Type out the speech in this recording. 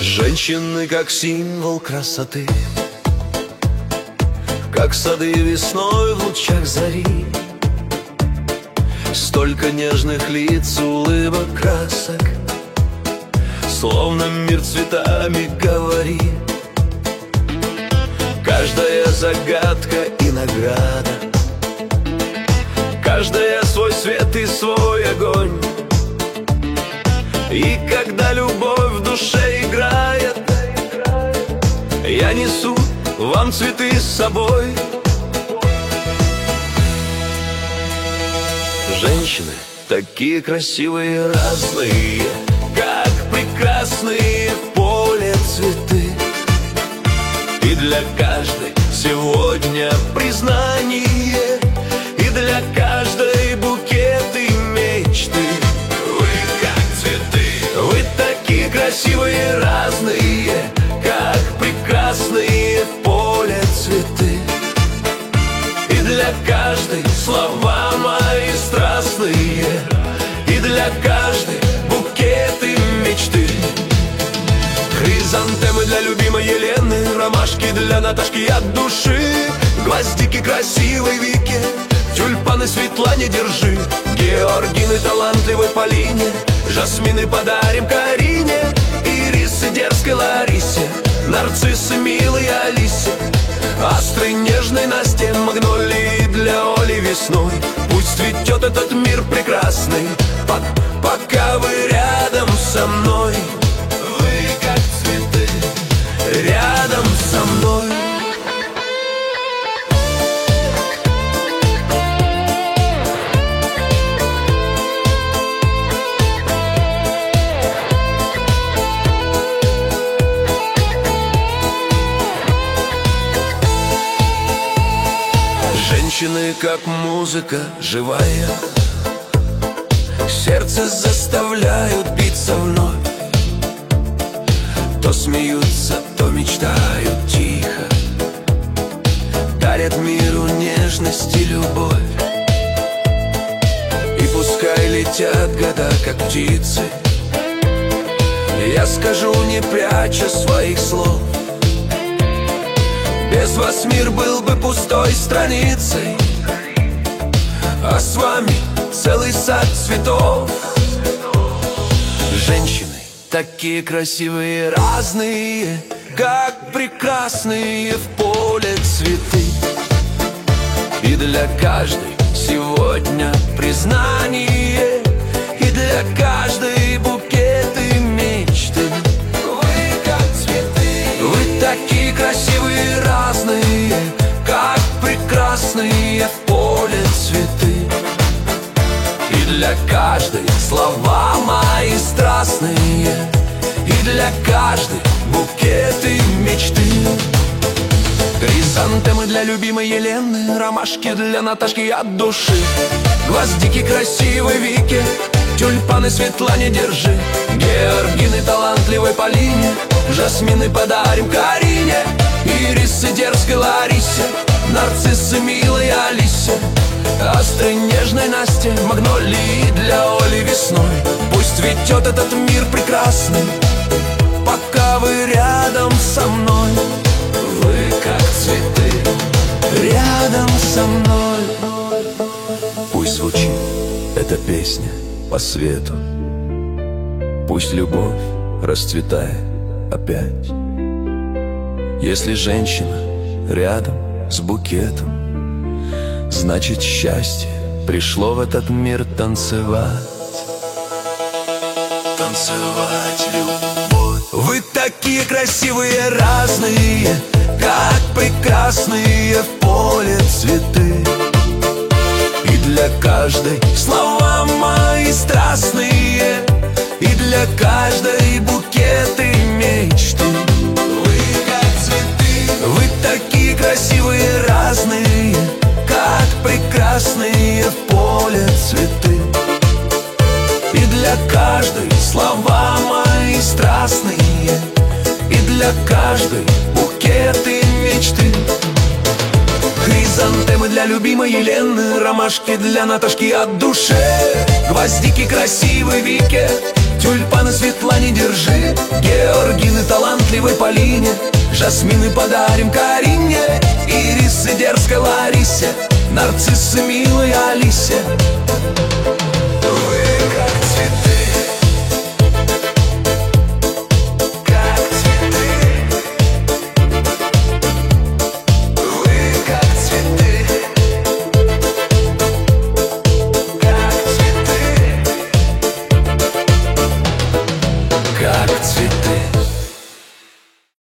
Женщины как символ красоты, как сады весной в лучах зари. Столько нежных лиц, улыбок, красок, словно мир цветами говорит. Каждая загадка и награда, каждая свой свет и свой огонь. И когда любовь в душе играет, я несу вам цветы с собой. Женщины такие красивые, разные, как прекрасные в поле цветы. И для каждой сегодня признание, и для каждой букеты мечты. Вы как цветы, вы такие красивые, разные, как прекрасные в поле цветы. И для каждой слова мои страстные, и для каждой букеты мечты. Хризантемы для любимой Елены, ромашки для Наташки от души, гвоздики красивой Вике, тюльпаны Светлане держи, георгины талантливой Полине, жасмины подарим Карине, ирисы дерзкой Ларисе, нарциссы милой Алисе, астры нежной Насте, магнолии для Оли весной. Пусть цветет этот мир прекрасный, пока вы рядом со мной. Вы как цветы, рядом со мной. Женщины как музыка живая, сердце заставляют биться вновь. То смеются, то мечтают тихо, дарят миру нежность и любовь. И пускай летят года, как птицы, я скажу, не пряча своих слов: без вас мир был бы пустой страницей, а с вами целый сад цветов. Женщины такие красивые, разные, как прекрасные в поле цветы. И для каждой сегодня признание, и для каждой букеты мечты. Вы как цветы, вы такие красивые, разные, как прекрасные в поле цветы. И для каждой слова мои страстные, и для каждой букеты мечты. Хризантемы для любимой Елены, ромашки для Наташки от души, гвоздики красивой Вике, тюльпаны Светлане держи, георгины талантливой Полине, жасмины подарим Карине, ирисы дерзкой Ларисе, нарциссы милой Алисе, астры нежной Насте, магнолии для Оли весной. Пусть цветет этот мир прекрасный, пока вы рядом со мной. Вы как цветы, рядом со мной. Пусть звучит эта песня по свету, пусть любовь расцветает опять. Если женщина рядом с букетом, значит счастье пришло в этот мир танцевать. Танцевать любовь. Вы такие красивые, разные, как прекрасные в поле цветы. И для каждой слова мои страстные, и для каждой букеты мечты. Вы как цветы, вы такие красивые, разные, как прекрасные в поле цветы. И для каждой слова мои страстные, и для каждой букеты мечты. Хризантемы для любимой Елены, ромашки для Наташки от души, гвоздики красивой Вике, Тюльпаны Светлане держи, георгины талантливой Полине, жасмины подарим Карине, ирисы дерзкой Ларисе, нарциссы милой Алисе,